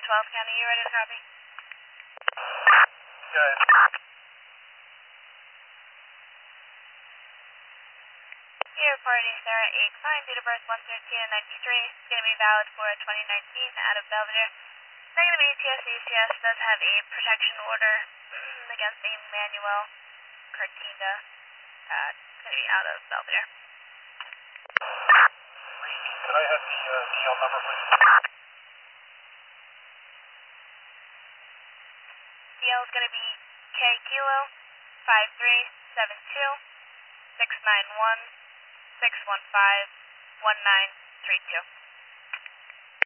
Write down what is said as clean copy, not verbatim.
12 County, you ready to copy? Good. Your party, Sarah 8 fine, date of birth 113 and 93. It's going to be valid for 2019 out of Belvedere. Negative ATS ACS does have a protection order against a Manuel Cartinga. It's going to be out of Belvedere. Could I have the GL number, please? DL is going to be K Kilo 5372 691 615 1932.